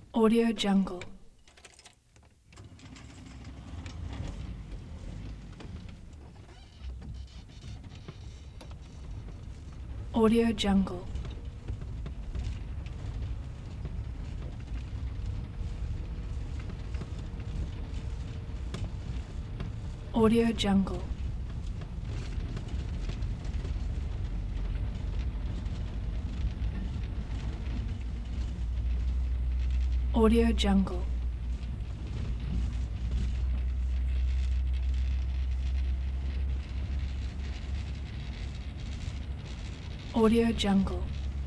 Audio Jungle. Audio Jungle. Audio Jungle. Audio Jungle. Audio Jungle.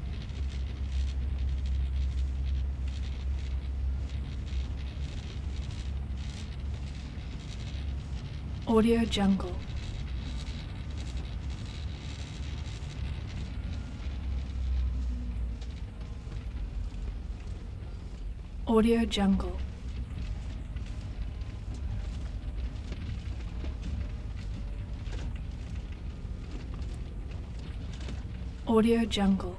Audio Jungle. Audio Jungle. Audio Jungle.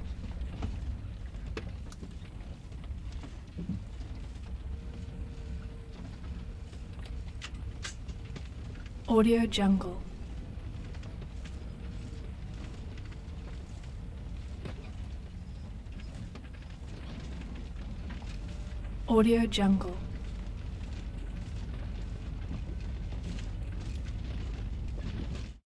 Audio Jungle. Audio Jungle.